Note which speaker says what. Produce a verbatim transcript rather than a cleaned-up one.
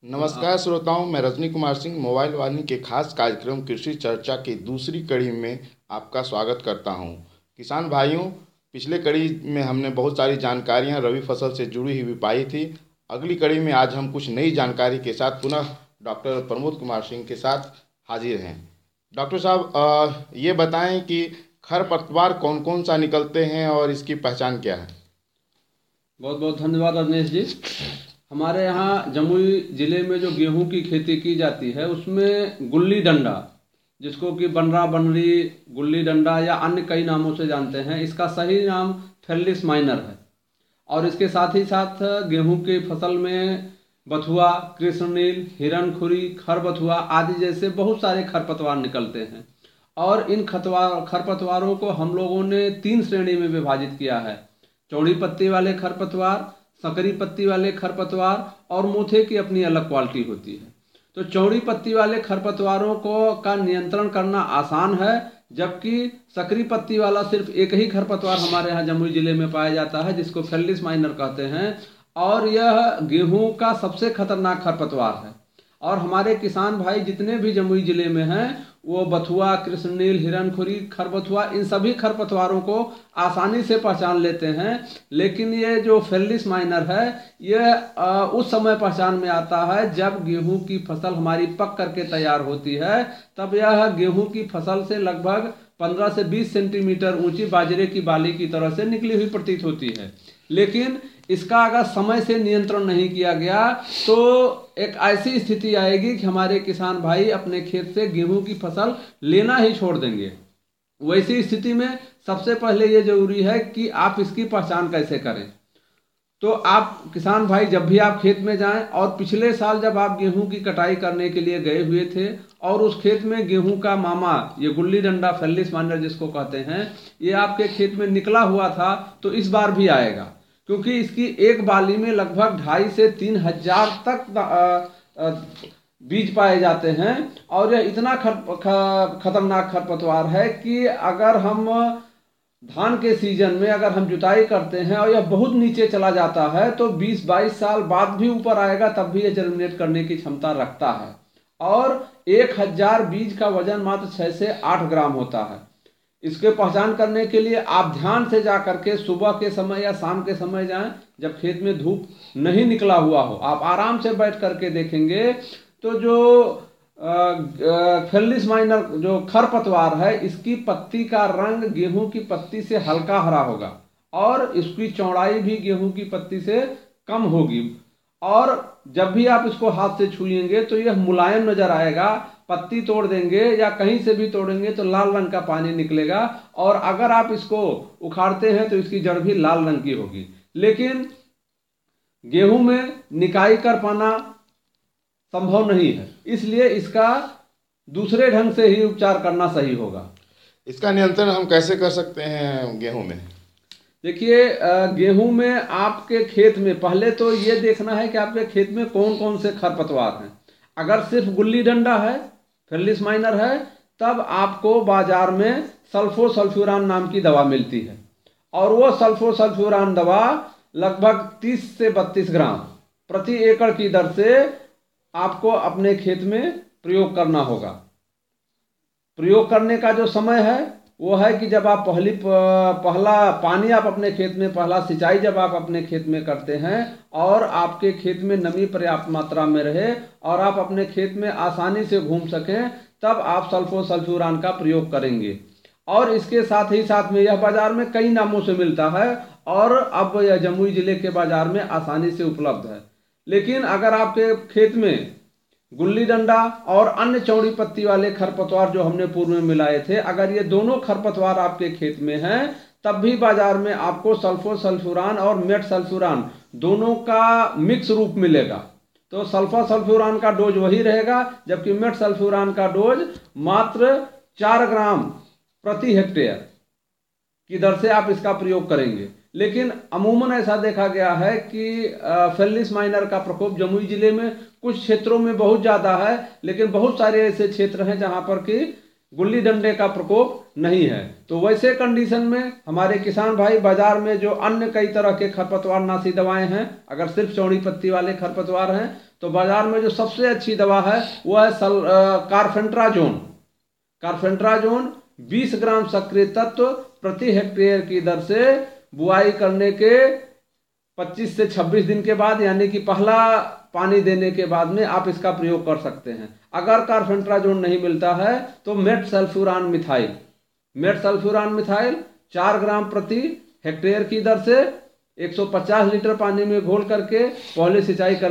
Speaker 1: नमस्कार श्रोताओं, मैं रजनी कुमार सिंह मोबाइल वाणी के खास कार्यक्रम कृषि चर्चा की दूसरी कड़ी में आपका स्वागत करता हूं। किसान भाइयों, पिछले कड़ी में हमने बहुत सारी जानकारियां रबी फसल से जुड़ी हुई पाई थी। अगली कड़ी में आज हम कुछ नई जानकारी के साथ पुनः डॉक्टर प्रमोद कुमार सिंह के साथ हाजिर हैं। डॉक्टर साहब, अ, ये बताएं कि खरपतवार कौन कौन सा निकलते हैं और इसकी पहचान क्या है?
Speaker 2: बहुत बहुत धन्यवाद रजनीश जी। हमारे यहाँ जमुई ज़िले में जो गेहूं की खेती की जाती है उसमें गुल्ली डंडा, जिसको कि बनरा बनरी, गुल्ली डंडा या अन्य कई नामों से जानते हैं, इसका सही नाम फेलिस माइनर है। और इसके साथ ही साथ गेहूं की फसल में बथुआ, कृष्णनील, हिरणखुरी, खरबथुआ आदि जैसे बहुत सारे खरपतवार निकलते हैं। और इन खतवार खरपतवारों को हम लोगों ने तीन श्रेणी में विभाजित किया है: चौड़ी पत्ती वाले खरपतवार, संकरी पत्ती वाले खरपतवार और मोथे की अपनी अलग क्वालिटी होती है। तो चौड़ी पत्ती वाले खरपतवारों को का नियंत्रण करना आसान है, जबकि सकरी पत्ती वाला सिर्फ एक ही खरपतवार हमारे यहाँ जमुई जिले में पाया जाता है, जिसको फेलिस माइनर कहते हैं। और यह गेहूं का सबसे खतरनाक खरपतवार है। और हमारे किसान भाई जितने भी जमुई जिले में हैं, वो बथुआ, कृष्णनील, हिरणखुरी, खरबथुआ, इन सभी खरपतवारों को आसानी से पहचान लेते हैं। लेकिन ये जो फेलिस माइनर है, यह उस समय पहचान में आता है जब गेहूं की फसल हमारी पक करके तैयार होती है। तब यह गेहूं की फसल से लगभग पंद्रह से बीस सेंटीमीटर ऊंची बाजरे की बाली की तरह से निकली हुई प्रतीत होती है। लेकिन इसका अगर समय से नियंत्रण नहीं किया गया तो एक ऐसी स्थिति आएगी कि हमारे किसान भाई अपने खेत से गेहूं की फसल लेना ही छोड़ देंगे। वैसी स्थिति में सबसे पहले ये जरूरी है कि आप इसकी पहचान कैसे करें। तो आप किसान भाई जब भी आप खेत में जाएं, और पिछले साल जब आप गेहूं की कटाई करने के लिए गए हुए थे और उस खेत में गेहूं का मामा, ये गुल्ली डंडा फेलिस माइनर जिसको कहते हैं, ये आपके खेत में निकला हुआ था, तो इस बार भी आएगा। क्योंकि इसकी एक बाली में लगभग ढाई से तीन हजार तक बीज पाए जाते हैं। और यह इतना खतरनाक खरपतवार है कि अगर हम धान के सीजन में अगर हम जुताई करते हैं और यह बहुत नीचे चला जाता है तो बीस बाईस साल बाद भी ऊपर आएगा, तब भी यह जर्मिनेट करने की क्षमता रखता है। और एक हजार बीज का वजन मात्र छः से आठ ग्राम होता है। इसके पहचान करने के लिए आप ध्यान से जा करके सुबह के समय या शाम के समय जाएं, जब खेत में धूप नहीं निकला हुआ हो। आप आराम से बैठ करके देखेंगे तो जो फेलिस माइनर जो खरपतवार है, इसकी पत्ती का रंग गेहूं की पत्ती से हल्का हरा होगा और इसकी चौड़ाई भी गेहूं की पत्ती से कम होगी। और जब भी आप इसको हाथ से छुएंगे तो यह मुलायम नजर आएगा। पत्ती तोड़ देंगे या कहीं से भी तोड़ेंगे तो लाल रंग का पानी निकलेगा, और अगर आप इसको उखाड़ते हैं तो इसकी जड़ भी लाल रंग की होगी। लेकिन गेहूं में निकाई कर पाना संभव नहीं है, इसलिए इसका दूसरे ढंग से ही उपचार करना सही होगा।
Speaker 1: इसका नियंत्रण हम कैसे कर सकते हैं गेहूं में?
Speaker 2: देखिए, गेहूं में आपके खेत में पहले तो ये देखना है कि आपके खेत में कौन कौन से खरपतवार हैं। अगर सिर्फ गुल्ली डंडा है, फेलिस माइनर है, तब आपको बाजार में सल्फोसल्फ्यूरान नाम की दवा मिलती है। और वो सल्फोसल्फ्यूरान दवा लगभग तीस से बत्तीस ग्राम प्रति एकड़ की दर से आपको अपने खेत में प्रयोग करना होगा। प्रयोग करने का जो समय है वो है कि जब आप पहली पहला पानी आप अपने खेत में, पहला सिंचाई जब आप अपने खेत में करते हैं और आपके खेत में नमी पर्याप्त मात्रा में रहे और आप अपने खेत में आसानी से घूम सकें, तब आप सल्फोसल्फ्यूरान का प्रयोग करेंगे। और इसके साथ ही साथ में यह बाजार में कई नामों से मिलता है और अब यह जमुई जिले के बाजार में आसानी से उपलब्ध है। लेकिन अगर आपके खेत में गुल्ली डंडा और अन्य चौड़ी पत्ती वाले खरपतवार जो हमने पूर्व में मिलाए थे, अगर ये दोनों खरपतवार आपके खेत में हैं, तब भी बाजार में आपको सल्फोसल्फ्यूरान और मेटसल्फ्यूरान दोनों का मिक्स रूप मिलेगा। तो सल्फोसल्फ्यूरान का डोज वही रहेगा, जबकि मेटसल्फ्यूरान का डोज मात्र चार ग्राम प्रति हेक्टेयर की दर से आप इसका प्रयोग करेंगे। लेकिन अमूमन ऐसा देखा गया है कि फेलिस माइनर का प्रकोप जमुई जिले में कुछ क्षेत्रों में बहुत ज़्यादा है, लेकिन बहुत सारे ऐसे क्षेत्र हैं जहां पर कि गुल्ली डंडे का प्रकोप नहीं है। तो वैसे कंडीशन में हमारे किसान भाई बाजार में जो अन्य कई तरह के खरपतवार नाशी दवाएं हैं, अगर सिर्फ चौड़ी पत्ती वाले खरपतवार हैं तो बाजार में जो सबसे अच्छी दवा है वो है सल कार्फेंट्राजोन। कार्फेंट्राजोन बीस ग्राम सक्रिय तत्व प्रति हेक्टेयर की दर से बुआई करने के पच्चीस से छब्बीस दिन के बाद, यानी कि पहला पानी देने के बाद में आप इसका प्रयोग कर सकते हैं। अगर कार्फेंट्राजोन नहीं मिलता है तो metsulfuron methyl metsulfuron methyl चार ग्राम प्रति हेक्टेयर की दर से एक सौ पचास लीटर पानी में घोल करके पहले सिंचाई कर